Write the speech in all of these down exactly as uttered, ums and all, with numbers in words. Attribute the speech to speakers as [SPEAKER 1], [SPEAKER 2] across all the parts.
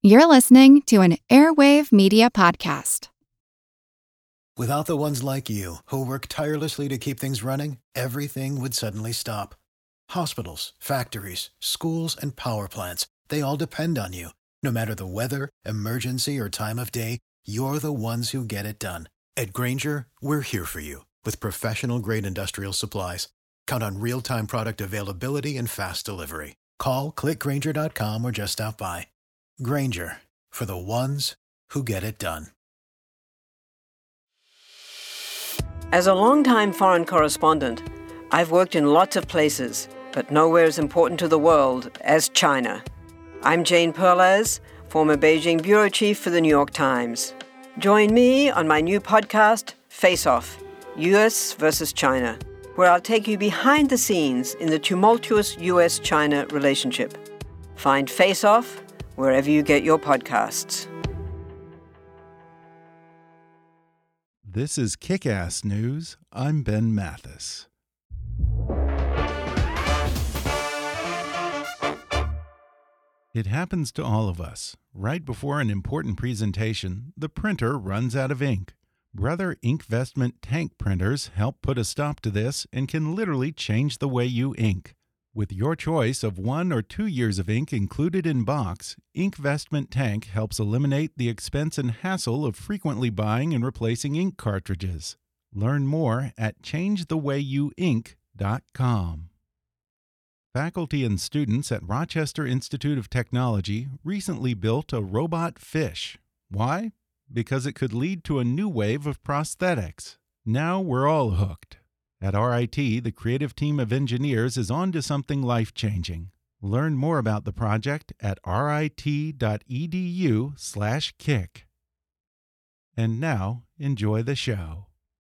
[SPEAKER 1] You're listening to an Airwave Media Podcast.
[SPEAKER 2] Without the ones like you, who work tirelessly to keep things running, everything would suddenly stop. Hospitals, factories, schools, and power plants, they all depend on you. No matter the weather, emergency, or time of day, you're the ones who get it done. At Grainger, we're here for you with professional-grade industrial supplies. Count on real-time product availability and fast delivery. Call, click Grainger dot com, or just stop by. Grainger, for the ones who get it done.
[SPEAKER 3] As a longtime foreign correspondent, I've worked in lots of places, but nowhere as important to the world as China. I'm Jane Perlez, former Beijing bureau chief for the New York Times. Join me on my new podcast, Face Off, U S versus China, where I'll take you behind the scenes in the tumultuous U S China relationship. Find Face Off wherever you get your podcasts.
[SPEAKER 4] This is Kick-Ass News. I'm Ben Mathis. It happens to all of us. Right before an important presentation, the printer runs out of ink. Brother Inkvestment tank printers help put a stop to this and can literally change the way you ink. With your choice of one or two years of ink included in box, Inkvestment Tank helps eliminate the expense and hassle of frequently buying and replacing ink cartridges. Learn more at change the way you ink dot com. Faculty and students at Rochester Institute of Technology recently built a robot fish. Why? Because it could lead to a new wave of prosthetics. Now we're all hooked. At R I T, the creative team of engineers is on to something life-changing. Learn more about the project at rit.edu slash kick. And now, enjoy the show.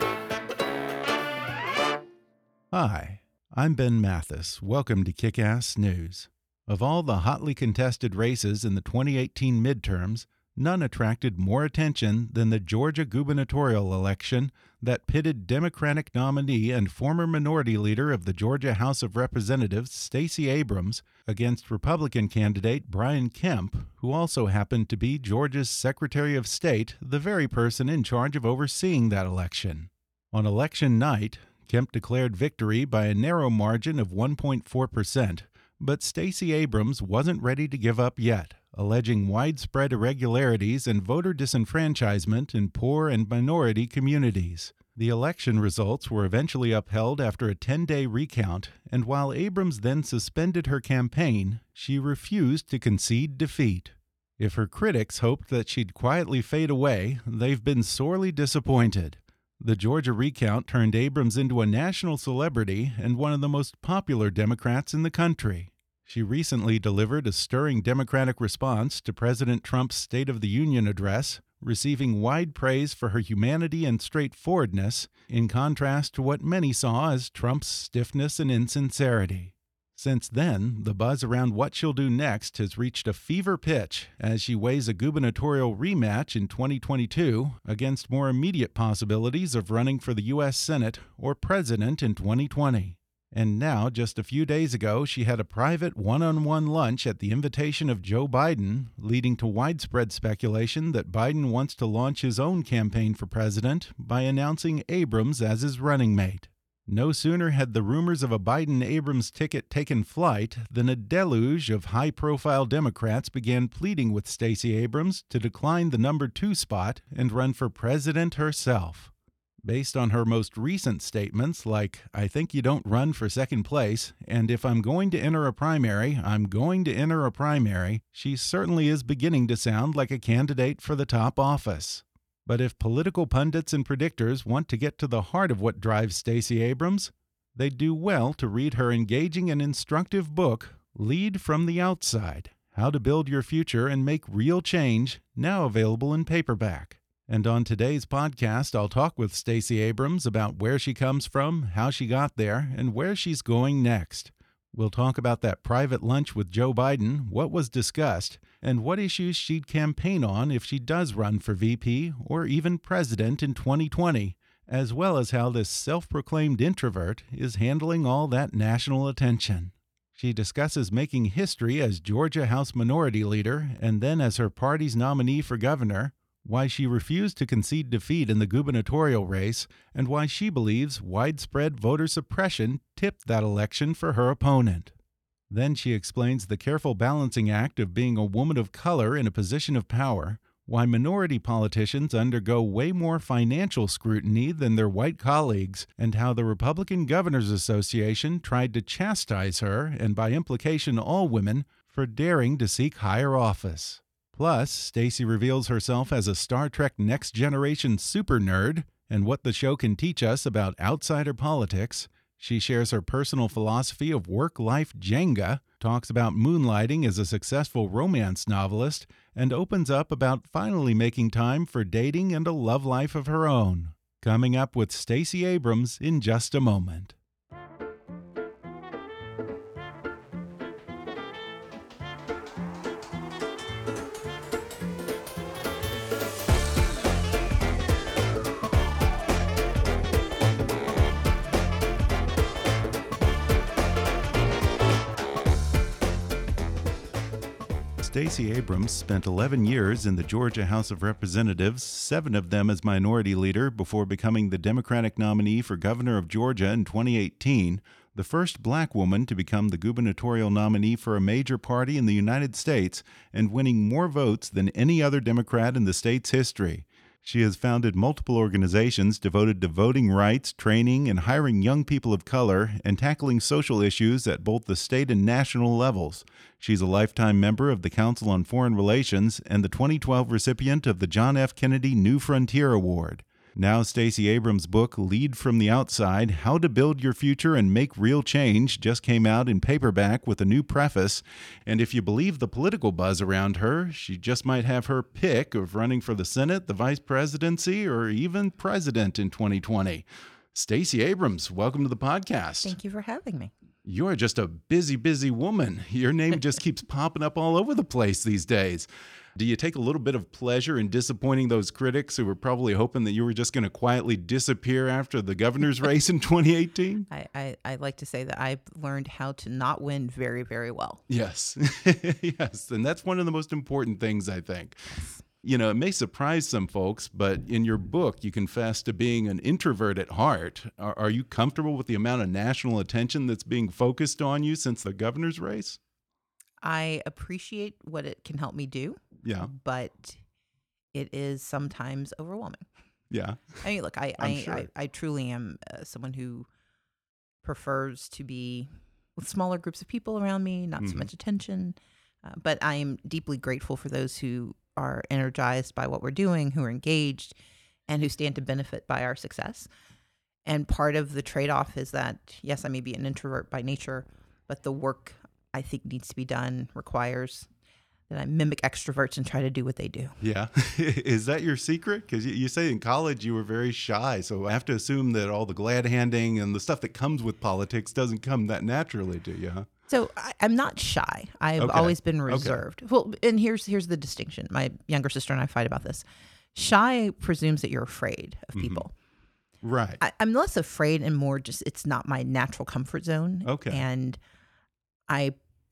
[SPEAKER 4] Hi, I'm Ben Mathis. Welcome to Kick-Ass News. Of all the hotly contested races in the twenty eighteen midterms, none attracted more attention than the Georgia gubernatorial election that pitted Democratic nominee and former minority leader of the Georgia House of Representatives, Stacey Abrams, against Republican candidate Brian Kemp, who also happened to be Georgia's Secretary of State, the very person in charge of overseeing that election. On election night, Kemp declared victory by a narrow margin of one point four percent, but Stacey Abrams wasn't ready to give up yet, alleging widespread irregularities and voter disenfranchisement in poor and minority communities. The election results were eventually upheld after a ten-day recount, and while Abrams then suspended her campaign, she refused to concede defeat. If her critics hoped that she'd quietly fade away, they've been sorely disappointed. The Georgia recount turned Abrams into a national celebrity and one of the most popular Democrats in the country. She recently delivered a stirring Democratic response to President Trump's State of the Union address, receiving wide praise for her humanity and straightforwardness, in contrast to what many saw as Trump's stiffness and insincerity. Since then, the buzz around what she'll do next has reached a fever pitch as she weighs a gubernatorial rematch in twenty twenty-two against more immediate possibilities of running for the U S Senate or president in twenty twenty. And now, just a few days ago, she had a private one-on-one lunch at the invitation of Joe Biden, leading to widespread speculation that Biden wants to launch his own campaign for president by announcing Abrams as his running mate. No sooner had the rumors of a Biden-Abrams ticket taken flight than a deluge of high-profile Democrats began pleading with Stacey Abrams to decline the number two spot and run for president herself. Based on her most recent statements like, "I think you don't run for second place," and "if I'm going to enter a primary, I'm going to enter a primary," she certainly is beginning to sound like a candidate for the top office. But if political pundits and predictors want to get to the heart of what drives Stacey Abrams, they'd do well to read her engaging and instructive book, Lead from the Outside: How to Build Your Future and Make Real Change, now available in paperback. And on today's podcast, I'll talk with Stacey Abrams about where she comes from, how she got there, and where she's going next. We'll talk about that private lunch with Joe Biden, what was discussed, and what issues she'd campaign on if she does run for V P or even president in twenty twenty, as well as how this self-proclaimed introvert is handling all that national attention. She discusses making history as Georgia House Minority Leader and then as her party's nominee for governor, why she refused to concede defeat in the gubernatorial race, and why she believes widespread voter suppression tipped that election for her opponent. Then she explains the careful balancing act of being a woman of color in a position of power, why minority politicians undergo way more financial scrutiny than their white colleagues, and how the Republican Governors Association tried to chastise her, and by implication all women, for daring to seek higher office. Plus, Stacey reveals herself as a Star Trek Next Generation super nerd and what the show can teach us about outsider politics. She shares her personal philosophy of work-life Jenga, talks about moonlighting as a successful romance novelist, and opens up about finally making time for dating and a love life of her own. Coming up with Stacey Abrams in just a moment. Stacey Abrams spent eleven years in the Georgia House of Representatives, seven of them as minority leader, before becoming the Democratic nominee for governor of Georgia in twenty eighteen, the first black woman to become the gubernatorial nominee for a major party in the United States, and winning more votes than any other Democrat in the state's history. She has founded multiple organizations devoted to voting rights, training, and hiring young people of color, and tackling social issues at both the state and national levels. She's a lifetime member of the Council on Foreign Relations and the twenty twelve recipient of the John F. Kennedy New Frontier Award. Now Stacey Abrams' book, Lead from the Outside, How to Build Your Future and Make Real Change, just came out in paperback with a new preface. And if you believe the political buzz around her, she just might have her pick of running for the Senate, the vice presidency, or even president in twenty twenty. Stacey Abrams, welcome to the podcast.
[SPEAKER 5] Thank you for having me.
[SPEAKER 4] You're just a busy, busy woman. Your name just keeps popping up all over the place these days. Do you take a little bit of pleasure in disappointing those critics who were probably hoping that you were just going to quietly disappear after the governor's race in twenty eighteen?
[SPEAKER 5] I, I, I like to say that I've learned how to not win very, very well.
[SPEAKER 4] Yes. Yes. And that's one of the most important things, I think. Yes. You know, it may surprise some folks, but in your book, you confess to being an introvert at heart. Are, are you comfortable with the amount of national attention that's being focused on you since the governor's race?
[SPEAKER 5] I appreciate what it can help me do.
[SPEAKER 4] Yeah.
[SPEAKER 5] But it is sometimes overwhelming.
[SPEAKER 4] Yeah.
[SPEAKER 5] I mean, look, I I,
[SPEAKER 4] sure.
[SPEAKER 5] I, I truly am uh, someone who prefers to be with smaller groups of people around me, not mm-hmm. so much attention. Uh, but I am deeply grateful for those who are energized by what we're doing, who are engaged, and who stand to benefit by our success. And part of the trade-off is that, yes, I may be an introvert by nature, but the work I think needs to be done requires that I mimic extroverts and try to do what they do.
[SPEAKER 4] Yeah. Is that your secret? Because you say in college you were very shy, so I have to assume that all the glad handing and the stuff that comes with politics doesn't come that naturally to you, huh?
[SPEAKER 5] So I, I'm not shy. I've
[SPEAKER 4] Okay.
[SPEAKER 5] always been reserved.
[SPEAKER 4] Okay.
[SPEAKER 5] Well, and here's here's the distinction. My younger sister and I fight about this. Shy presumes that you're afraid of people.
[SPEAKER 4] Mm-hmm. Right.
[SPEAKER 5] I, I'm less afraid and more just it's not my natural comfort zone.
[SPEAKER 4] Okay.
[SPEAKER 5] And I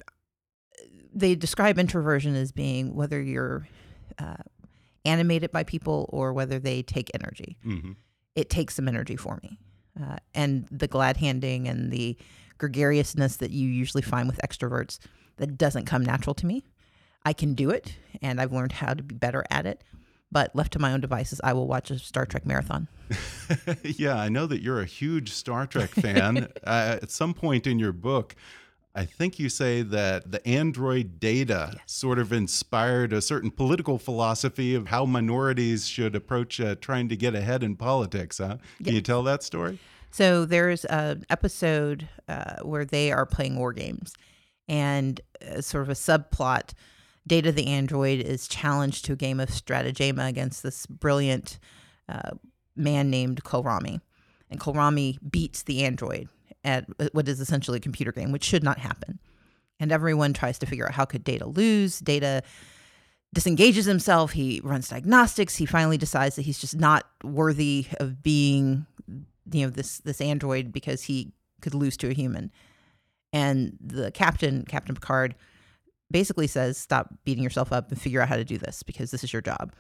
[SPEAKER 5] they describe introversion as being whether you're uh, animated by people or whether they take energy.
[SPEAKER 4] Mm-hmm.
[SPEAKER 5] It takes some energy for me. Uh, and the glad handing and the gregariousness that you usually find with extroverts, that doesn't come natural to me. I can do it, and I've learned how to be better at it. But left to my own devices, I will watch a Star Trek marathon.
[SPEAKER 4] Yeah, I know that you're a huge Star Trek fan. uh, at some point in your book, I think you say that the android data yes. sort of inspired a certain political philosophy of how minorities should approach uh, trying to get ahead in politics. Huh? Can yes. you tell that story?
[SPEAKER 5] So there's an episode uh, where they are playing war games, and uh, sort of a subplot, Data the android is challenged to a game of stratagema against this brilliant uh, man named Kolrami. And Kolrami beats the android at what is essentially a computer game, which should not happen. And everyone tries to figure out how could Data lose. Data disengages himself. He runs diagnostics. He finally decides that he's just not worthy of being, you know, this this android because he could lose to a human. And the captain, Captain Picard, basically says, stop beating yourself up and figure out how to do this because this is your job.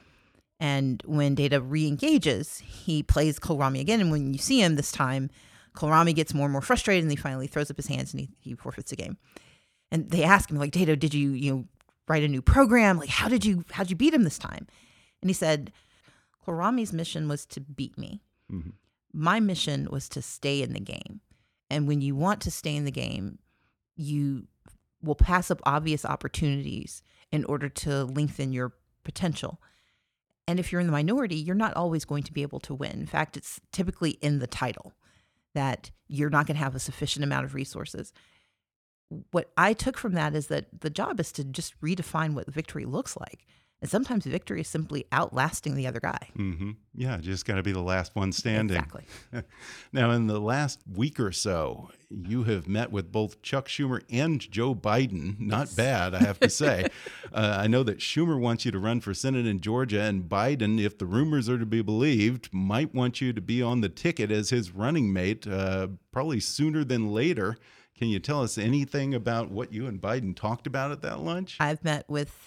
[SPEAKER 5] And when Data re-engages, he plays Kohlrami again. And when you see him this time, Kohlrami gets more and more frustrated, and he finally throws up his hands and he, he forfeits the game. And they ask him, like, Data, did you, you know, write a new program? Like, how did you, how'd you beat him this time? And he said, Kohlrami's mission was to beat me. Mm-hmm. My mission was to stay in the game. And when you want to stay in the game, you will pass up obvious opportunities in order to lengthen your potential. And if you're in the minority, you're not always going to be able to win. In fact, it's typically in the title that you're not going to have a sufficient amount of resources. What I took from that is that the job is to just redefine what victory looks like. And sometimes victory is simply outlasting the other guy.
[SPEAKER 4] Mm-hmm. Yeah, just got to be the last one standing.
[SPEAKER 5] Exactly.
[SPEAKER 4] Now, in the last week or so, you have met with both Chuck Schumer and Joe Biden. Not yes. bad, I have to say. uh, I know that Schumer wants you to run for Senate in Georgia, and Biden, if the rumors are to be believed, might want you to be on the ticket as his running mate, uh, probably sooner than later. Can you tell us anything about what you and Biden talked about at that lunch?
[SPEAKER 5] I've met with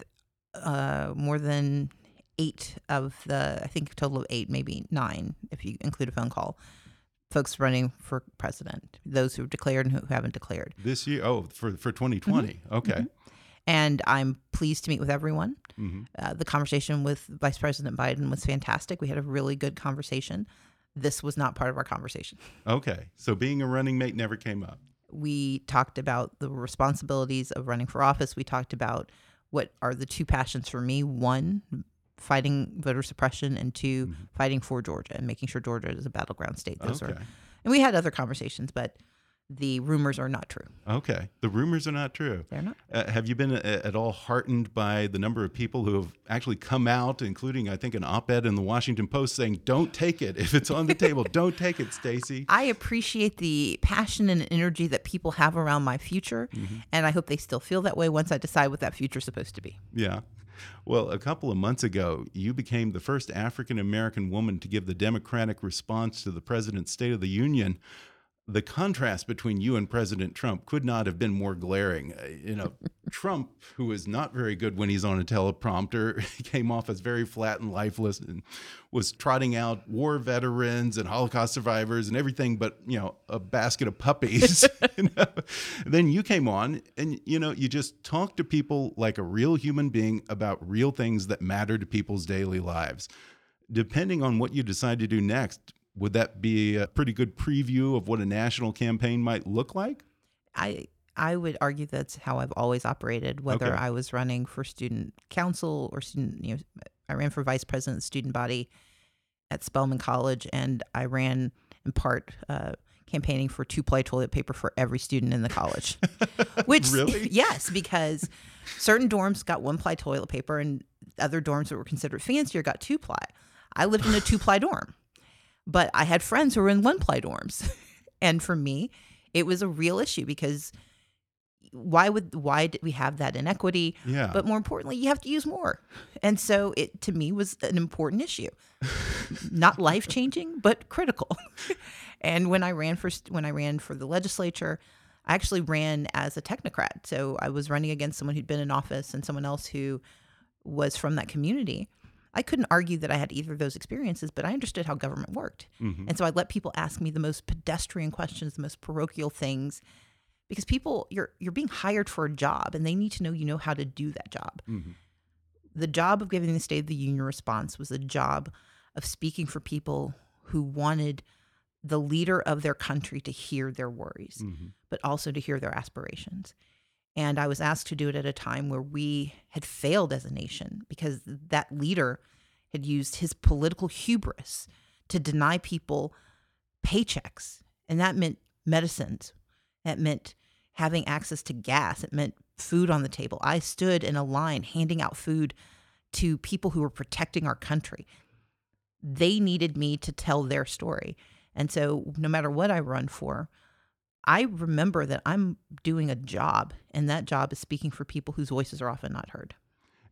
[SPEAKER 5] uh, more than eight of the, I think a total of eight, maybe nine, if you include a phone call, folks running for president, those who have declared and who haven't declared.
[SPEAKER 4] This year? Oh, for, for twenty twenty. Mm-hmm. Okay. Mm-hmm.
[SPEAKER 5] And I'm pleased to meet with everyone.
[SPEAKER 4] Mm-hmm.
[SPEAKER 5] Uh, the conversation with Vice President Biden was fantastic. We had a really good conversation. This was not part of our conversation.
[SPEAKER 4] Okay. So being a running mate never came up.
[SPEAKER 5] We talked about the responsibilities of running for office. We talked about what are the two passions for me. One, fighting voter suppression, and two, mm-hmm. fighting for Georgia and making sure Georgia is a battleground state. Those okay. are, and we had other conversations, but the rumors are not true.
[SPEAKER 4] Okay. The rumors are not true.
[SPEAKER 5] They're not.
[SPEAKER 4] Uh, have you been a, at all heartened by the number of people who have actually come out, including, I think, an op-ed in the Washington Post saying, don't take it. If it's on the table, don't take it, Stacey.
[SPEAKER 5] I appreciate the passion and energy that people have around my future, mm-hmm. and I hope they still feel that way once I decide what that future is supposed to be.
[SPEAKER 4] Yeah. Well, a couple of months ago, you became the first African-American woman to give the Democratic response to the President's State of the Union. The contrast between you and President Trump could not have been more glaring. Uh, you know, Trump, who is not very good when he's on a teleprompter, came off as very flat and lifeless and was trotting out war veterans and Holocaust survivors and everything but, you know, a basket of puppies. You know? Then you came on and, you know, you just talked to people like a real human being about real things that matter to people's daily lives. Depending on what you decide to do next, would that be a pretty good preview of what a national campaign might look like?
[SPEAKER 5] I I would argue that's how I've always operated, whether
[SPEAKER 4] Okay.
[SPEAKER 5] I was running for student council or student, you know, I ran for vice president of the student body at Spelman College, and I ran in part uh, campaigning for two-ply toilet paper for every student in the college. Which,
[SPEAKER 4] Really?
[SPEAKER 5] Yes, because certain dorms got one-ply toilet paper and other dorms that were considered fancier got two-ply. I lived in a two-ply dorm. But I had friends who were in one-ply dorms. And for me, it was a real issue because why would why did we have that inequity?
[SPEAKER 4] Yeah.
[SPEAKER 5] But more importantly, you have to use more. And so it, to me, was an important issue. Not life-changing, but critical. And when I ran for when I ran for the legislature, I actually ran as a technocrat. So I was running against someone who'd been in office and someone else who was from that community. I couldn't argue that I had either of those experiences, but I understood how government worked. Mm-hmm. And so I let people ask me the most pedestrian questions, the most parochial things, because people, you're you're being hired for a job and they need to know you know how to do that job. Mm-hmm. The job of giving the State of the Union response was a job of speaking for people who wanted the leader of their country to hear their worries, mm-hmm. but also to hear their aspirations. And I was asked to do it at a time where we had failed as a nation because that leader had used his political hubris to deny people paychecks. And that meant medicines. That meant having access to gas. It meant food on the table. I stood in a line handing out food to people who were protecting our country. They needed me to tell their story. And so no matter what I run for, I remember that I'm doing a job, and that job is speaking for people whose voices are often not heard.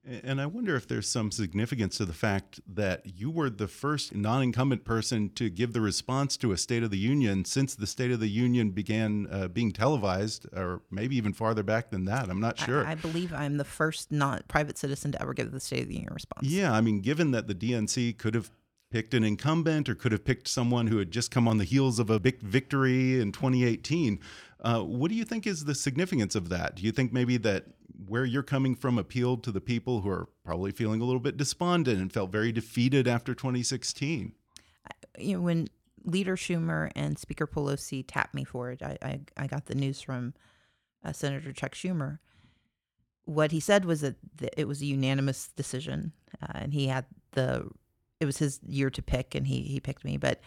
[SPEAKER 4] And I wonder if there's some significance to the fact that you were the first non-incumbent person to give the response to a State of the Union since the State of the Union began uh, being televised, or maybe even farther back than that. I'm not sure.
[SPEAKER 5] I, I believe I'm the first not private citizen to ever give the State of the Union response.
[SPEAKER 4] Yeah, I mean, given that the D N C could have picked an incumbent or could have picked someone who had just come on the heels of a big victory in twenty eighteen, uh, what do you think is the significance of that? Do you think maybe that where you're coming from appealed to the people who are probably feeling a little bit despondent and felt very defeated after twenty sixteen?
[SPEAKER 5] You know, when Leader Schumer and Speaker Pelosi tapped me for it, I I, I got the news from uh, Senator Chuck Schumer. What he said was that it was a unanimous decision, uh, and he had the it was his year to pick, and he he picked me. But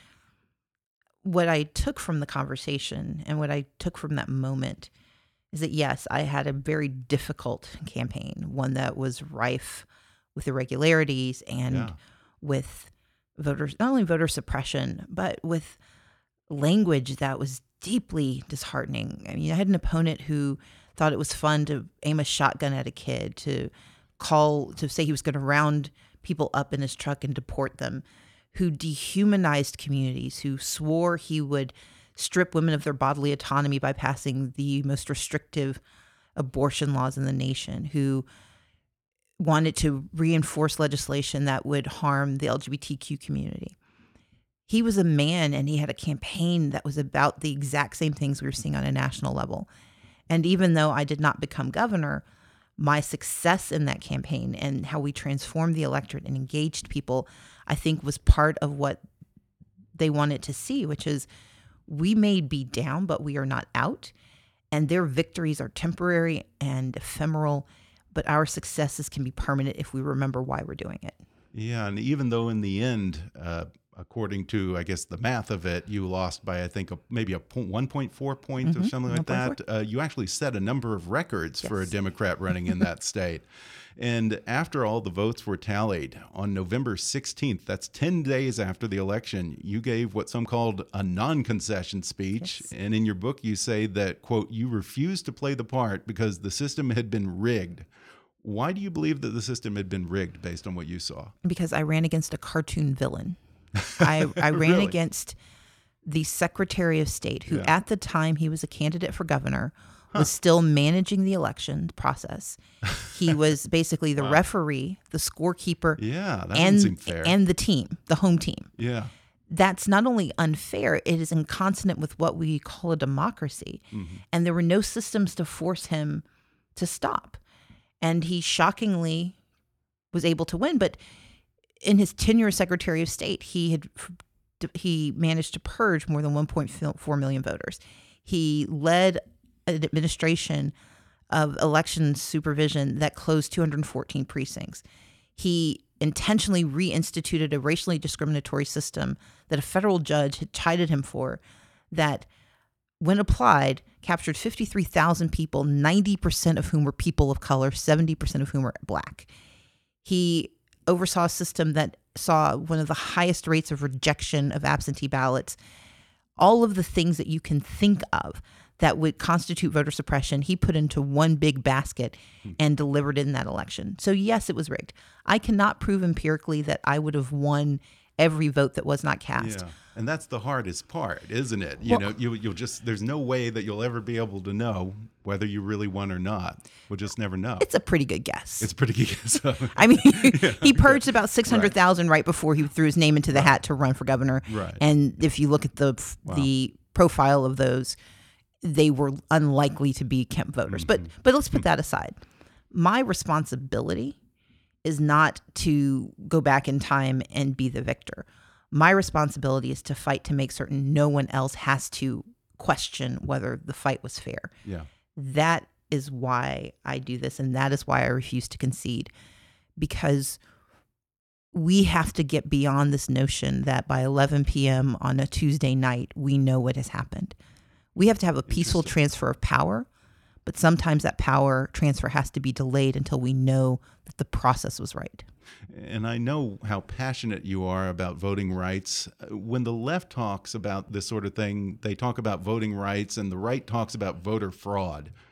[SPEAKER 5] what I took from the conversation and what I took from that moment is that, yes, I had a very difficult campaign, one that was rife with irregularities and
[SPEAKER 4] Yeah.
[SPEAKER 5] with voters, not only voter suppression, but with language that was deeply disheartening. I mean, I had an opponent who thought it was fun to aim a shotgun at a kid, to call, to say he was going to round people up in his truck and deport them, who dehumanized communities, who swore he would strip women of their bodily autonomy by passing the most restrictive abortion laws in the nation, who wanted to reinforce legislation that would harm the L G B T Q community. He was a man, and he had a campaign that was about the exact same things we were seeing on a national level. And even though I did not become governor, my success in that campaign and how we transformed the electorate and engaged people, I think, was part of what they wanted to see, which is we may be down, but we are not out. And their victories are temporary and ephemeral, but our successes can be permanent if we remember why we're doing it.
[SPEAKER 4] Yeah, and even though in the end, uh, according to, I guess, the math of it, you lost by, I think, a, maybe a one point four points
[SPEAKER 5] Mm-hmm.
[SPEAKER 4] or something like that, uh, you actually set a number of records
[SPEAKER 5] Yes.
[SPEAKER 4] for a Democrat running in that state. And after all the votes were tallied on November sixteenth, that's ten days after the election, you gave what some called a non-concession speech.
[SPEAKER 5] Yes.
[SPEAKER 4] And in your book, you say that, quote, you refused to play the part because the system had been rigged. Why do you believe that the system had been rigged based on what you saw?
[SPEAKER 5] Because I ran against a cartoon villain. I, I ran
[SPEAKER 4] Really?
[SPEAKER 5] against the Secretary of State, who
[SPEAKER 4] Yeah.
[SPEAKER 5] at the time he was a candidate for governor, was still managing the election process. He was basically the
[SPEAKER 4] Wow.
[SPEAKER 5] referee, the scorekeeper,
[SPEAKER 4] Yeah, that doesn't
[SPEAKER 5] and,
[SPEAKER 4] seem fair.
[SPEAKER 5] and the team, the home team.
[SPEAKER 4] Yeah.
[SPEAKER 5] That's not only unfair, it is inconsonant with what we call a democracy.
[SPEAKER 4] Mm-hmm.
[SPEAKER 5] And there were no systems to force him to stop. And he shockingly was able to win. But in his tenure as Secretary of State, he had he managed to purge more than one point four million voters. He led an administration of election supervision that closed two hundred fourteen precincts. He intentionally reinstituted a racially discriminatory system that a federal judge had chided him for, that when applied, captured fifty-three thousand people, ninety percent of whom were people of color, seventy percent of whom were black. He oversaw a system that saw one of the highest rates of rejection of absentee ballots. All of the things that you can think of that would constitute voter suppression, he put into one big basket and delivered in that election. So yes, it was rigged. I cannot prove empirically that I would have won every vote that was not cast.
[SPEAKER 4] Yeah. And that's the hardest part, isn't it? You
[SPEAKER 5] Well-
[SPEAKER 4] know, you, you'll just, there's no way that you'll ever be able to know whether you really won or not. We'll just never know.
[SPEAKER 5] It's a pretty good guess.
[SPEAKER 4] It's pretty good. So,
[SPEAKER 5] I mean, he purged about six hundred thousand right before he threw his name into the hat to run for governor.
[SPEAKER 4] Right.
[SPEAKER 5] And if you look at the the profile of those, they were unlikely to be Kemp voters. But but let's put that aside. My responsibility is not to go back in time and be the victor. My responsibility is to fight to make certain no one else has to question whether the fight was fair.
[SPEAKER 4] yeah.
[SPEAKER 5] That is why I do this, and that is why I refuse to concede, because we have to get beyond this notion that by eleven p.m. on a Tuesday night, we know what has happened. We have to have a peaceful transfer of power, but sometimes that power transfer has to be delayed until we know that the process was right.
[SPEAKER 4] And I know how passionate you are about voting rights. When the left talks about this sort of thing, they talk about voting rights, and the right talks about voter fraud.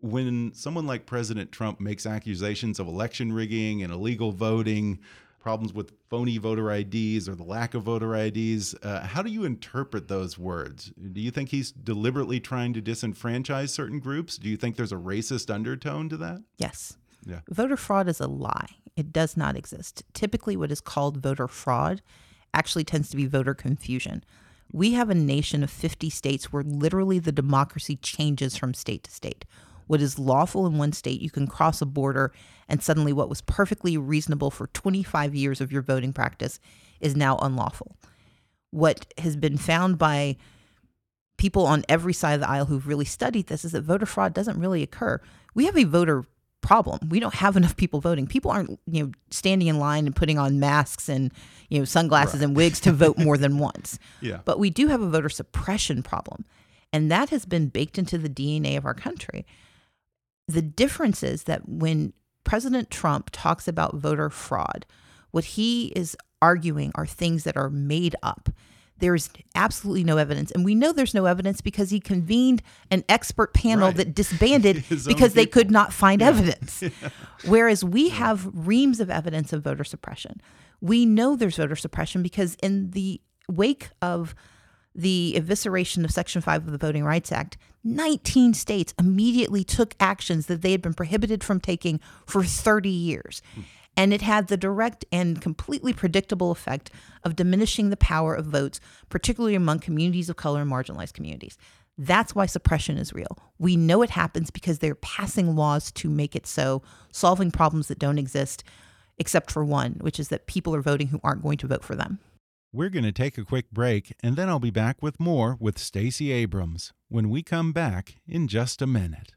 [SPEAKER 4] when someone like President Trump makes accusations of election rigging and illegal voting, problems with phony voter I Ds or the lack of voter I Ds, uh, how do you interpret those words? Do you think he's deliberately trying to disenfranchise certain groups? Do you think there's a racist undertone to that?
[SPEAKER 5] Yes.
[SPEAKER 4] Yeah.
[SPEAKER 5] Voter fraud is a lie. It does not exist. Typically, what is called voter fraud actually tends to be voter confusion. We have a nation of fifty states where literally the democracy changes from state to state. What is lawful in one state, you can cross a border, and suddenly what was perfectly reasonable for twenty-five years of your voting practice is now unlawful. What has been found by people on every side of the aisle who've really studied this is that voter fraud doesn't really occur. We have a voter problem. We don't have enough people voting. People aren't, you know, standing in line and putting on masks and, you know, sunglasses
[SPEAKER 4] Right.
[SPEAKER 5] and wigs to vote more than once.
[SPEAKER 4] Yeah.
[SPEAKER 5] But we do have a voter suppression problem. And that has been baked into the D N A of our country. The difference is that when President Trump talks about voter fraud, what he is arguing are things that are made up. There's absolutely no evidence. And we know there's no evidence because he convened an expert panel
[SPEAKER 4] Right.
[SPEAKER 5] that disbanded
[SPEAKER 4] His own
[SPEAKER 5] because they
[SPEAKER 4] people.
[SPEAKER 5] could not find
[SPEAKER 4] Yeah.
[SPEAKER 5] evidence. Whereas we have reams of evidence of voter suppression. We know there's voter suppression because in the wake of the evisceration of Section five of the Voting Rights Act, nineteen states immediately took actions that they had been prohibited from taking for thirty years. And it had the direct and completely predictable effect of diminishing the power of votes, particularly among communities of color and marginalized communities. That's why suppression is real. We know it happens because they're passing laws to make it so, solving problems that don't exist, except for one, which is that people are voting who aren't going to vote for them.
[SPEAKER 4] We're going to take a quick break, and then I'll be back with more with Stacey Abrams when we come back in just a minute.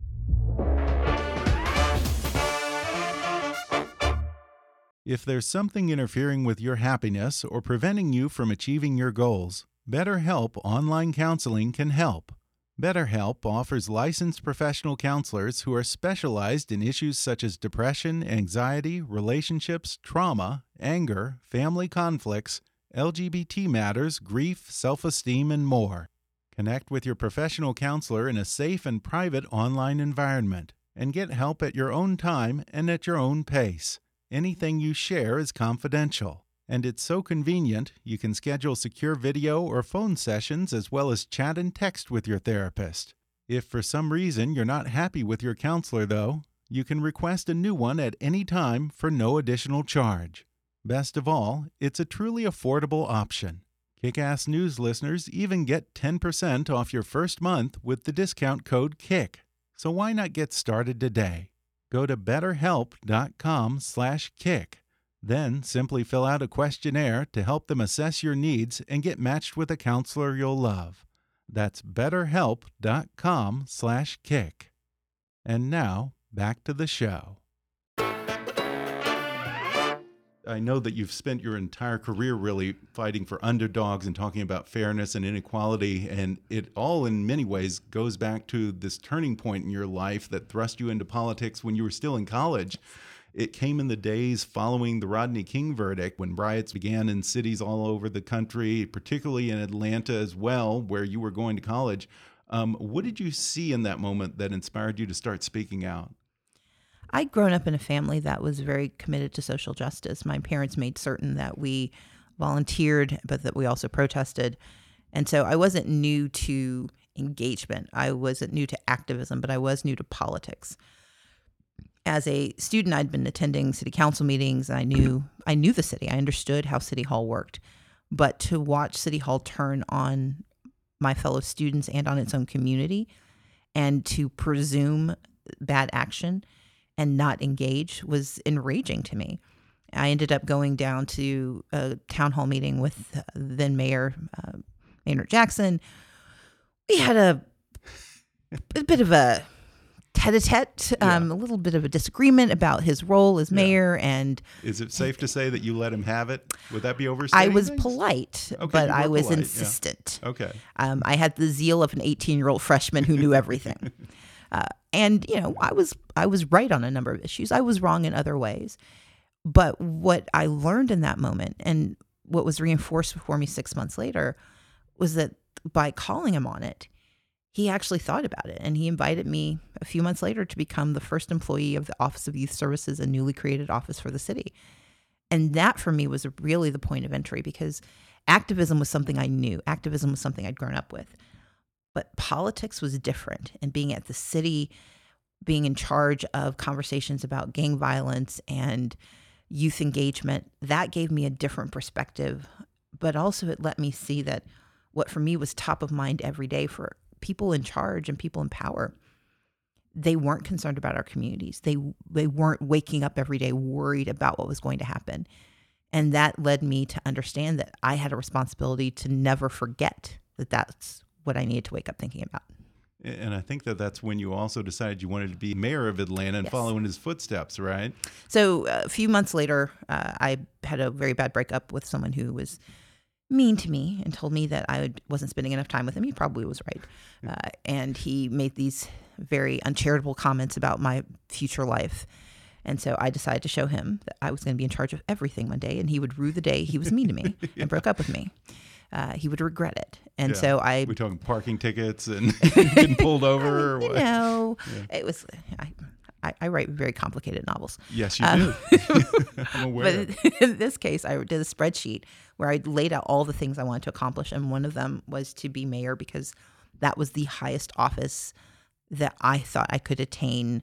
[SPEAKER 4] If there's something interfering with your happiness or preventing you from achieving your goals, BetterHelp Online Counseling can help. BetterHelp offers licensed professional counselors who are specialized in issues such as depression, anxiety, relationships, trauma, anger, family conflicts, L G B T matters, grief, self-esteem, and more. Connect with your professional counselor in a safe and private online environment and get help at your own time and at your own pace. Anything you share is confidential, and it's so convenient you can schedule secure video or phone sessions as well as chat and text with your therapist. If for some reason you're not happy with your counselor, though, you can request a new one at any time for no additional charge. Best of all, it's a truly affordable option. Kick-Ass News listeners even get ten percent off your first month with the discount code KICK. So why not get started today? Go to betterhelp.com slash kick. Then simply fill out a questionnaire to help them assess your needs and get matched with a counselor you'll love. That's betterhelp.com slash kick. And now, back to the show. I know that you've spent your entire career really fighting for underdogs and talking about fairness and inequality, and it all in many ways goes back to this turning point in your life that thrust you into politics when you were still in college. It came in the days following the Rodney King verdict when riots began in cities all over the country, particularly in Atlanta as well, where you were going to college. Um, what did you see in that moment that inspired you to start speaking out?
[SPEAKER 5] I'd grown up in a family that was very committed to social justice. My parents made certain that we volunteered, but that we also protested. And so I wasn't new to engagement. I wasn't new to activism, but I was new to politics. As a student, I'd been attending city council meetings. And I knew I knew the city. I understood how City Hall worked. But to watch City Hall turn on my fellow students and on its own community, and to presume bad action and not engage was enraging to me. I ended up going down to a town hall meeting with uh, then Mayor uh, Maynard Jackson. We had a, a bit of a tete-a-tete, um,
[SPEAKER 4] Yeah.
[SPEAKER 5] a little bit of a disagreement about his role as mayor. And
[SPEAKER 4] Is it safe to say that you let him have it? Would that be
[SPEAKER 5] I
[SPEAKER 4] overstating
[SPEAKER 5] was
[SPEAKER 4] things?
[SPEAKER 5] polite,
[SPEAKER 4] Okay,
[SPEAKER 5] but
[SPEAKER 4] you
[SPEAKER 5] I
[SPEAKER 4] were
[SPEAKER 5] was
[SPEAKER 4] polite, yeah.
[SPEAKER 5] insistent.
[SPEAKER 4] Okay.
[SPEAKER 5] Um, I had the zeal of an eighteen-year-old freshman who knew everything. Uh, and, you know, I was I was right on a number of issues. I was wrong in other ways. But what I learned in that moment, and what was reinforced for me six months later, was that by calling him on it, he actually thought about it, and he invited me a few months later to become the first employee of the Office of Youth Services, a newly created office for the city. And that for me was really the point of entry, because activism was something I knew. Activism was something I'd grown up with. But politics was different. And being at the city, being in charge of conversations about gang violence and youth engagement, that gave me a different perspective. But also it let me see that what for me was top of mind every day for people in charge and people in power, they weren't concerned about our communities. They they weren't waking up every day worried about what was going to happen. And that led me to understand that I had a responsibility to never forget that that's what I needed to wake up thinking about.
[SPEAKER 4] And I think that that's when you also decided you wanted to be mayor of Atlanta and
[SPEAKER 5] Yes.
[SPEAKER 4] follow in his footsteps, right?
[SPEAKER 5] So uh, a few months later, uh, I had a very bad breakup with someone who was mean to me and told me that I would, wasn't spending enough time with him. He probably was right. Uh, and he made these very uncharitable comments about my future life. And so I decided to show him that I was going to be in charge of everything one day, and he would rue the day he was mean to me and broke up with me. Uh, he would regret it. And
[SPEAKER 4] Yeah.
[SPEAKER 5] so I...
[SPEAKER 4] We're talking parking tickets and getting pulled over? Or
[SPEAKER 5] You
[SPEAKER 4] what?
[SPEAKER 5] know,
[SPEAKER 4] Yeah.
[SPEAKER 5] it was... I, I, I write very complicated novels.
[SPEAKER 4] Yes, you
[SPEAKER 5] Um,
[SPEAKER 4] do. I'm aware.
[SPEAKER 5] But in this case, I did a spreadsheet where I laid out all the things I wanted to accomplish. And one of them was to be mayor, because that was the highest office that I thought I could attain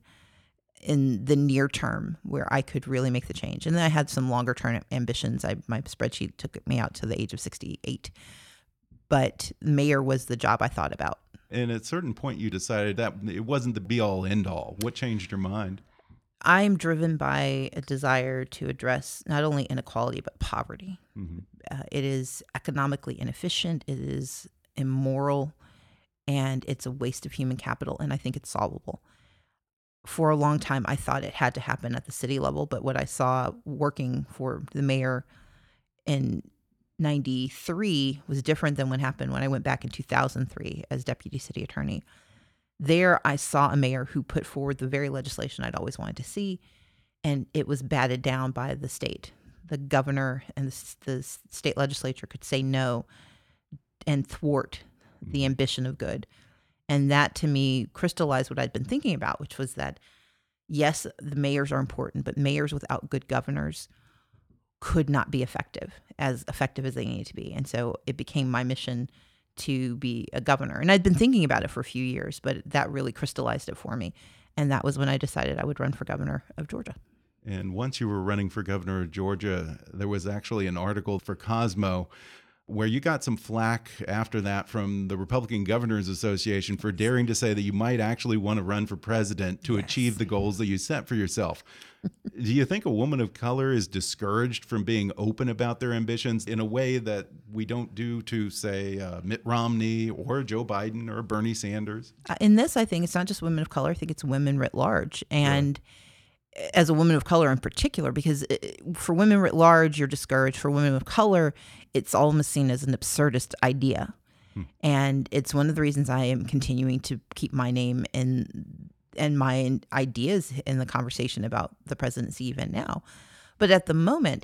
[SPEAKER 5] in the near term, where I could really make the change. And then I had some longer term ambitions. I, my spreadsheet took me out to the age of sixty-eight. But mayor was the job I thought about.
[SPEAKER 4] And at a certain point, you decided that it wasn't the be-all, end-all. What changed your mind?
[SPEAKER 5] I'm driven by a desire to address not only inequality, but poverty.
[SPEAKER 4] Mm-hmm.
[SPEAKER 5] Uh, it is economically inefficient, it is immoral, and it's a waste of human capital, and I think it's solvable. For a long time, I thought it had to happen at the city level, but what I saw working for the mayor in ninety-three was different than what happened when I went back in two thousand three as deputy city attorney. There, I saw a mayor who put forward the very legislation I'd always wanted to see, and it was batted down by the state. The governor and the, the state legislature could say no and thwart the ambition of good. And that, to me, crystallized what I'd been thinking about, which was that, yes, the mayors are important, but mayors without good governors could not be effective, as effective as they needed to be. And so it became my mission to be a governor. And I'd been thinking about it for a few years, but that really crystallized it for me. And that was when I decided I would run for governor of Georgia.
[SPEAKER 4] And once you were running for governor of Georgia, there was actually an article for Cosmo where you got some flack after that from the Republican Governors Association for daring to say that you might actually want to run for president to
[SPEAKER 5] Yes.
[SPEAKER 4] achieve the goals that you set for yourself. Do you think a woman of color is discouraged from being open about their ambitions in a way that we don't do to, say, uh, Mitt Romney or Joe Biden or Bernie Sanders?
[SPEAKER 5] Uh, In this, I think it's not just women of color. I think it's women writ large. And as a woman of color in particular, because it- for women writ large, you're discouraged. For women of color, it's almost seen as an absurdist idea. Hmm. And it's one of the reasons I am continuing to keep my name in and my ideas in the conversation about the presidency even now. But at the moment,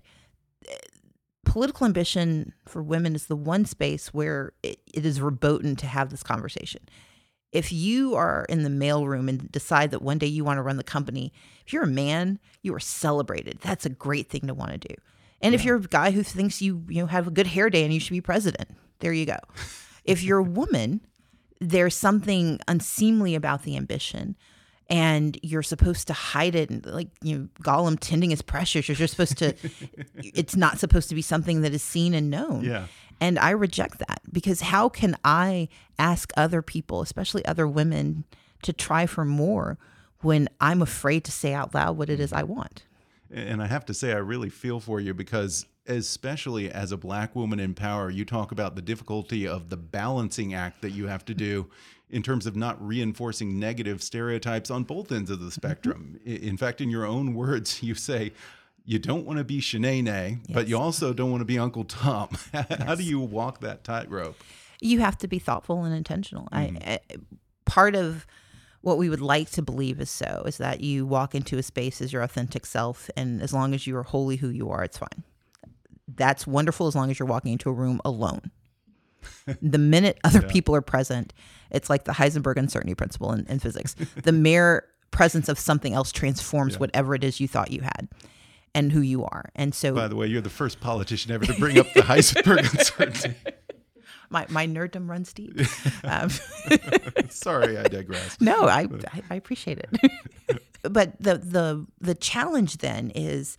[SPEAKER 5] political ambition for women is the one space where it, it is verboten to have this conversation. If you are in the mailroom and decide that one day you want to run the company, if you're a man, you are celebrated. That's a great thing to want to do. And if you're a guy who thinks you you know have a good hair day and you should be president, there you go. If you're a woman, there's something unseemly about the ambition, and you're supposed to hide it. And like, you know, Gollum tending his precious, you're just supposed to, it's not supposed to be something that is seen and known.
[SPEAKER 4] Yeah.
[SPEAKER 5] And I reject that, because how can I ask other people, especially other women, to try for more when I'm afraid to say out loud what it is I want?
[SPEAKER 4] And I have to say, I really feel for you, because especially as a black woman in power, you talk about the difficulty of the balancing act that you have to do in terms of not reinforcing negative stereotypes on both ends of the spectrum. Mm-hmm. In fact, in your own words, you say you don't want to be Shanae, yes. but you also don't want to be Uncle Tom. How
[SPEAKER 5] Yes.
[SPEAKER 4] do you walk that tightrope?
[SPEAKER 5] You have to be thoughtful and intentional.
[SPEAKER 4] Mm-hmm.
[SPEAKER 5] I, I, part of what we would like to believe is so is that you walk into a space as your authentic self, and as long as you are wholly who you are, it's fine. That's wonderful as long as you're walking into a room alone. The minute other
[SPEAKER 4] Yeah.
[SPEAKER 5] people are present, it's like the Heisenberg uncertainty principle in, in physics. The mere presence of something else transforms
[SPEAKER 4] Yeah.
[SPEAKER 5] whatever it is you thought you had and who you are. And so
[SPEAKER 4] By the way, you're the first politician ever to bring up the Heisenberg uncertainty.
[SPEAKER 5] my, my nerddom runs deep. Um,
[SPEAKER 4] Sorry, I digress.
[SPEAKER 5] no, I, I, I appreciate it. But the, the, the challenge then is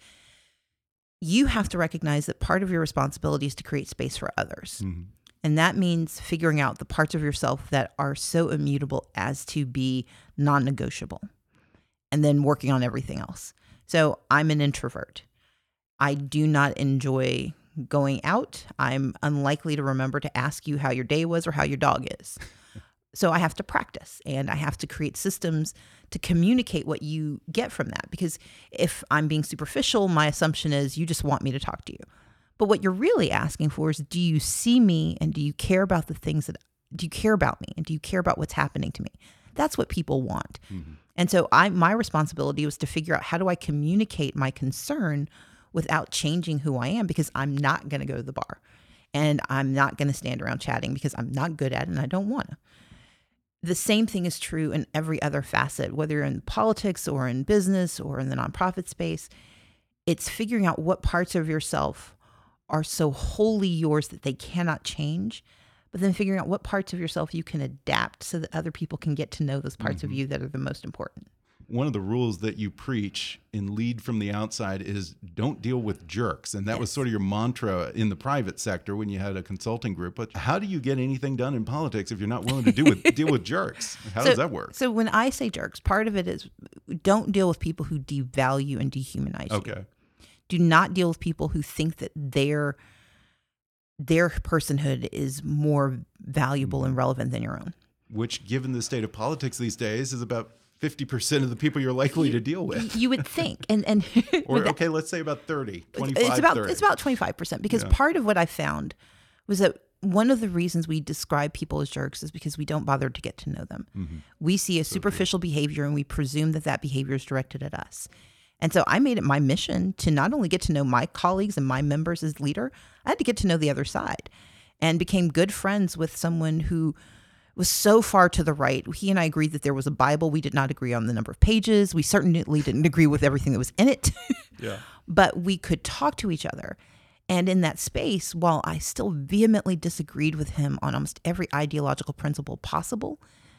[SPEAKER 5] you have to recognize that part of your responsibility is to create space for others.
[SPEAKER 4] Mhm.
[SPEAKER 5] And that means figuring out the parts of yourself that are so immutable as to be non-negotiable, and then working on everything else. So I'm an introvert. I do not enjoy going out. I'm unlikely to remember to ask you how your day was or how your dog is. So I have to practice, and I have to create systems to communicate what you get from that. Because if I'm being superficial, my assumption is you just want me to talk to you. But what you're really asking for is, do you see me, and do you care about the things that, do you care about me, and do you care about what's happening to me? That's what people want. Mm-hmm. And so I, my responsibility was to figure out, how do I communicate my concern without changing who I am? Because I'm not going to go to the bar, and I'm not going to stand around chatting because I'm not good at it and I don't want to. The same thing is true in every other facet, whether you're in politics or in business or in the nonprofit space. It's figuring out what parts of yourself are so wholly yours that they cannot change, but then figuring out what parts of yourself you can adapt so that other people can get to know those parts
[SPEAKER 4] Mm-hmm.
[SPEAKER 5] of you that are the most important.
[SPEAKER 4] One of the rules that you preach in Lead from the Outside is don't deal with jerks. And that
[SPEAKER 5] Yes.
[SPEAKER 4] was sort of your mantra in the private sector when you had a consulting group. But how do you get anything done in politics if you're not willing to do with, deal with jerks? How
[SPEAKER 5] so,
[SPEAKER 4] does that work?
[SPEAKER 5] So when I say jerks, part of it is don't deal with people who devalue and dehumanize you.
[SPEAKER 4] Okay.
[SPEAKER 5] Do not deal with people who think that their their personhood is more valuable and relevant than your own.
[SPEAKER 4] Which, given the state of politics these days, is about fifty percent of the people you're likely to deal with.
[SPEAKER 5] You would think. And and
[SPEAKER 4] Or,
[SPEAKER 5] but that-
[SPEAKER 4] okay, let's say about thirty, twenty-five,
[SPEAKER 5] it's about
[SPEAKER 4] thirty.
[SPEAKER 5] it's about twenty-five percent, because
[SPEAKER 4] Yeah.
[SPEAKER 5] part of what I found was that one of the reasons we describe people as jerks is because we don't bother to get to know them.
[SPEAKER 4] Mm-hmm.
[SPEAKER 5] We see a superficial behavior and we presume that that behavior is directed at us. And so I made it my mission to not only get to know my colleagues and my members as leader, I had to get to know the other side, and became good friends with someone who was so far to the right. He and I agreed that there was a Bible. We did not agree on the number of pages. We certainly didn't agree with everything that was in it.
[SPEAKER 4] Yeah.
[SPEAKER 5] But we could talk to each other. And in that space, while I still vehemently disagreed with him on almost every ideological principle possible,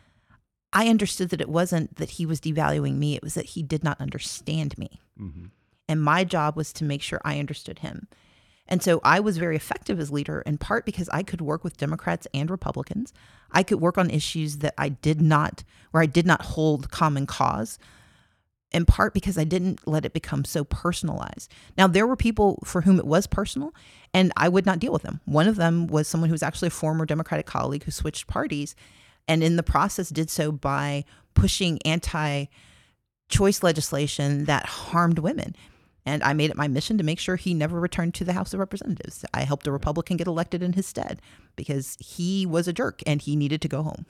[SPEAKER 5] I understood that it wasn't that he was devaluing me. It was that he did not understand me.
[SPEAKER 4] Mm-hmm.
[SPEAKER 5] And my job was to make sure I understood him. And so I was very effective as leader, in part because I could work with Democrats and Republicans. I could work on issues that I did not, where I did not hold common cause, in part because I didn't let it become so personalized. Now, there were people for whom it was personal, and I would not deal with them. One of them was someone who was actually a former Democratic colleague who switched parties, and in the process did so by pushing anti-choice legislation that harmed women. And I made it my mission to make sure he never returned to the House of Representatives. I helped a Republican get elected in his stead because he was a jerk and he needed to go home.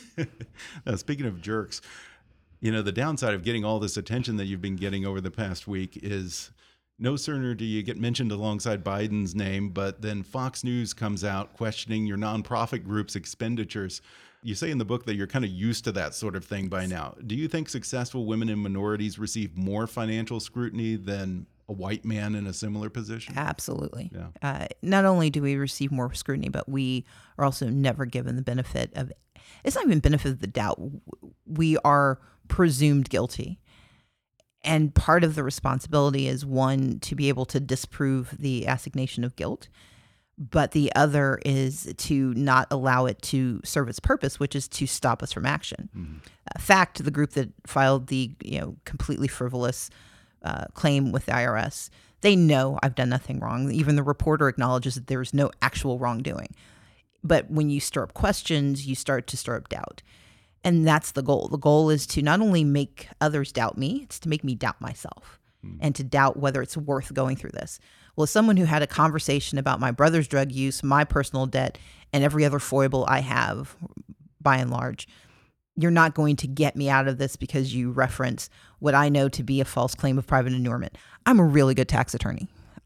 [SPEAKER 4] Now, speaking of jerks, you know, the downside of getting all this attention that you've been getting over the past week is no sooner do you get mentioned alongside Biden's name, but then Fox News comes out questioning your nonprofit group's expenditures. You say in the book that you're kind of used to that sort of thing by now. Do you think successful women and minorities receive more financial scrutiny than a white man in a similar position?
[SPEAKER 5] Absolutely.
[SPEAKER 4] Yeah.
[SPEAKER 5] Uh, not only do we receive more scrutiny, but we are also never given the benefit of, it's not even benefit of the doubt. We are presumed guilty. And part of the responsibility is, one, to be able to disprove the assignation of guilt. But the other is to not allow it to serve its purpose, which is to stop us from action. Mm-hmm. Uh, FACT, the group that filed the you know completely frivolous uh, claim with the I R S, they know I've done nothing wrong. Even the reporter acknowledges that there is no actual wrongdoing. But when you stir up questions, you start to stir up doubt. And that's the goal. The goal is to not only make others doubt me, it's to make me doubt myself. Mm. And to doubt whether it's worth going through this. Well, as someone who had a conversation about my brother's drug use, my personal debt, and every other foible I have, by and large, you're not going to get me out of this because you reference what I know to be a false claim of private inurement. I'm a really good tax attorney.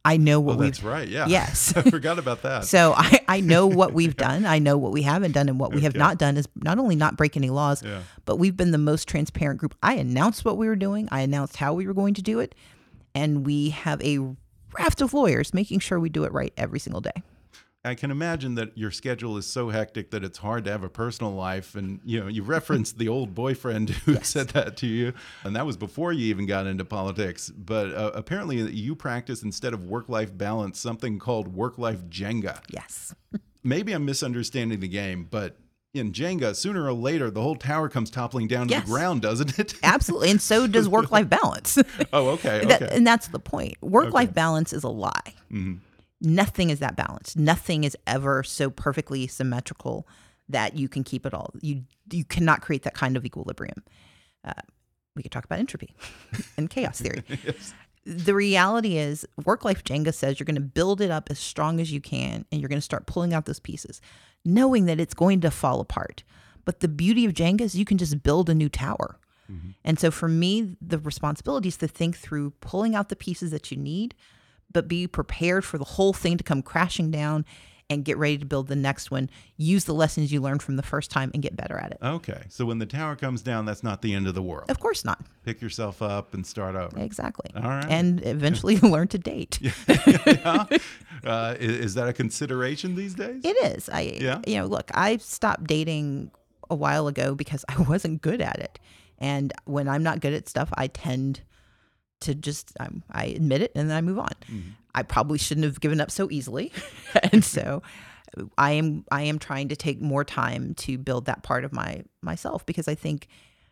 [SPEAKER 5] I know what
[SPEAKER 4] Oh,
[SPEAKER 5] we've
[SPEAKER 4] that's right. Yeah.
[SPEAKER 5] Yes.
[SPEAKER 4] I forgot about that.
[SPEAKER 5] So I, I know what we've done. I know what we haven't done, and what we have
[SPEAKER 4] Okay.
[SPEAKER 5] not done is not only not break any laws,
[SPEAKER 4] Yeah.
[SPEAKER 5] but we've been the most transparent group. I announced what we were doing. I announced how we were going to do it. And we have a raft of lawyers making sure we do it right every single day.
[SPEAKER 4] I can imagine that your schedule is so hectic that it's hard to have a personal life. And, you know, you referenced the old boyfriend who
[SPEAKER 5] Yes.
[SPEAKER 4] said that to you. And that was before you even got into politics. But uh, apparently you practice, instead of work-life balance, something called work-life Jenga.
[SPEAKER 5] Yes.
[SPEAKER 4] Maybe I'm misunderstanding the game, but in Jenga, sooner or later, the whole tower comes toppling down to
[SPEAKER 5] Yes.
[SPEAKER 4] the ground, doesn't it?
[SPEAKER 5] Absolutely. And so does work-life balance.
[SPEAKER 4] Oh, okay. Okay.
[SPEAKER 5] That, and that's the point. Work-life
[SPEAKER 4] Okay.
[SPEAKER 5] balance is a lie.
[SPEAKER 4] Mhm.
[SPEAKER 5] Nothing is that balanced. Nothing is ever so perfectly symmetrical that you can keep it all. You you cannot create that kind of equilibrium. Uh, we could talk about entropy and chaos theory.
[SPEAKER 4] Yes.
[SPEAKER 5] The reality is, work-life Jenga says you're going to build it up as strong as you can, and you're going to start pulling out those pieces, knowing that it's going to fall apart. But the beauty of Jenga is you can just build a new tower.
[SPEAKER 4] Mm-hmm.
[SPEAKER 5] And so for me, the responsibility is to think through pulling out the pieces that you need, but be prepared for the whole thing to come crashing down, and get ready to build the next one. Use the lessons you learned from the first time and get better at it.
[SPEAKER 4] Okay. So when the tower comes down, that's not the end of the world.
[SPEAKER 5] Of course not.
[SPEAKER 4] Pick yourself up and start over.
[SPEAKER 5] Exactly.
[SPEAKER 4] All right.
[SPEAKER 5] And eventually learn to date.
[SPEAKER 4] Yeah. Uh, is, is that a consideration these days?
[SPEAKER 5] It is. I,
[SPEAKER 4] Yeah.
[SPEAKER 5] you know, look, I stopped dating a while ago because I wasn't good at it. And when I'm not good at stuff, I tend to just, um, I admit it and then I move on.
[SPEAKER 4] Mm-hmm.
[SPEAKER 5] I probably shouldn't have given up so easily. And so I am, I am trying to take more time to build that part of my, myself, because I think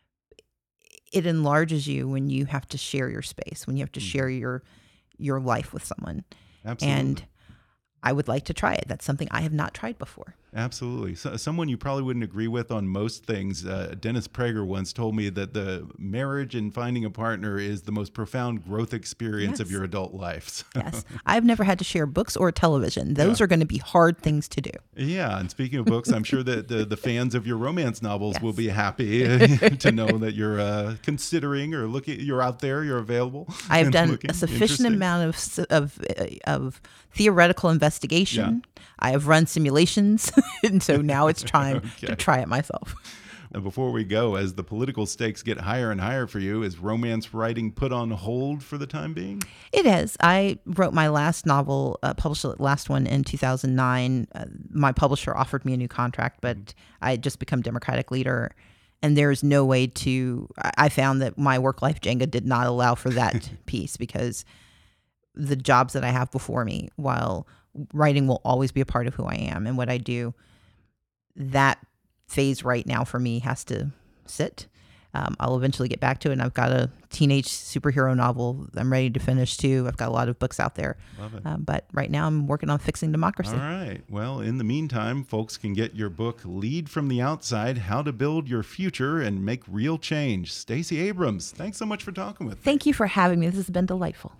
[SPEAKER 5] it enlarges you when you have to share your space, when you have to
[SPEAKER 4] Mm-hmm.
[SPEAKER 5] share your, your life with someone.
[SPEAKER 4] Absolutely.
[SPEAKER 5] And I would like to try it. That's something I have not tried before.
[SPEAKER 4] Absolutely. So, someone you probably wouldn't agree with on most things. Uh, Dennis Prager once told me that the marriage and finding a partner is the most profound growth experience of
[SPEAKER 5] Yes.
[SPEAKER 4] your adult life.
[SPEAKER 5] Yes. I've never had to share books or television. Those
[SPEAKER 4] Yeah.
[SPEAKER 5] are going to be hard things to do.
[SPEAKER 4] Yeah, and speaking of books, I'm sure that the, the fans of your romance novels will
[SPEAKER 5] Yes.
[SPEAKER 4] be happy to know that you're uh, considering or looking. You're out there. You're available.
[SPEAKER 5] I have
[SPEAKER 4] and
[SPEAKER 5] done
[SPEAKER 4] looking.
[SPEAKER 5] a sufficient
[SPEAKER 4] Interesting.
[SPEAKER 5] amount of s- of uh, of theoretical investigation. I have run simulations, and so now it's time
[SPEAKER 4] Okay.
[SPEAKER 5] to try it myself.
[SPEAKER 4] And before we go, as the political stakes get higher and higher for you, is romance writing put on hold for the time being?
[SPEAKER 5] It is. I wrote my last novel, uh, published the last one in two thousand nine. Uh, my publisher offered me a new contract, but I had just become Democratic leader. And there's no way to, I I found that my work-life Jenga did not allow for that piece, because the jobs that I have before me, while writing will always be a part of who I am and what I do, that phase right now for me has to sit. Um, I'll eventually get back to it. And I've got a teenage superhero novel I'm ready to finish too. I've got a lot of books out there.
[SPEAKER 4] Love it.
[SPEAKER 5] Um, but right now I'm working on fixing democracy.
[SPEAKER 4] All right. Well, in the meantime, folks can get your book, Lead from the Outside, How to Build Your Future and Make Real Change. Stacey Abrams, thanks so much for talking with me.
[SPEAKER 5] Thank you for having me. This has been delightful.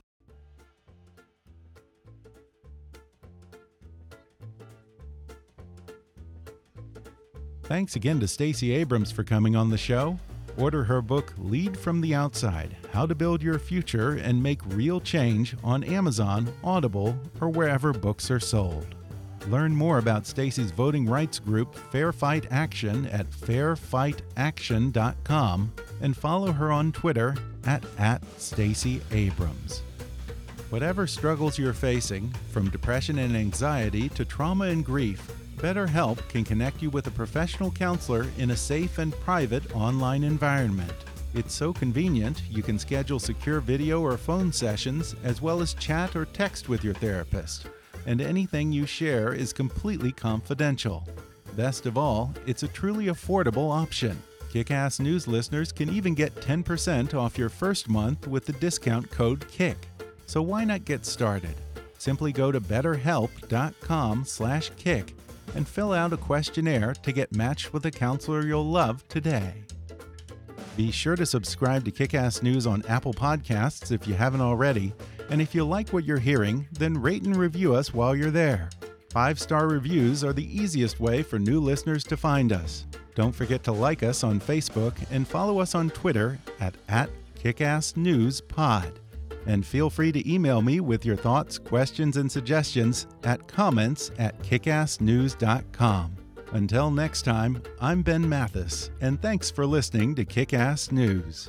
[SPEAKER 4] Thanks again to Stacey Abrams for coming on the show. Order her book, Lead from the Outside, How to Build Your Future and Make Real Change on Amazon, Audible, or wherever books are sold. Learn more about Stacey's voting rights group, Fair Fight Action, at fair fight action dot com and follow her on Twitter at, at Stacey Abrams. Whatever struggles you're facing, from depression and anxiety to trauma and grief, BetterHelp can connect you with a professional counselor in a safe and private online environment. It's so convenient, you can schedule secure video or phone sessions, as well as chat or text with your therapist. And anything you share is completely confidential. Best of all, it's a truly affordable option. Kick-Ass News listeners can even get ten percent off your first month with the discount code KICK. So why not get started? Simply go to betterhelp.com slash kick and fill out a questionnaire to get matched with a counselor you'll love today. Be sure to subscribe to Kick-Ass News on Apple Podcasts if you haven't already, and if you like what you're hearing, then rate and review us while you're there. Five-star reviews are the easiest way for new listeners to find us. Don't forget to like us on Facebook and follow us on Twitter at, at KickassNewsPod. And feel free to email me with your thoughts, questions, and suggestions at comments at kickass news dot com. Until next time, I'm Ben Mathis, and thanks for listening to Kick-Ass News.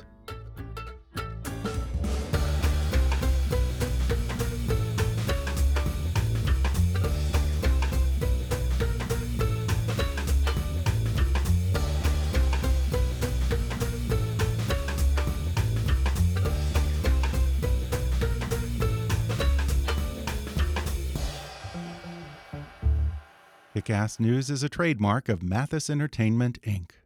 [SPEAKER 4] Kick-Ass News is a trademark of Mathis Entertainment, Incorporated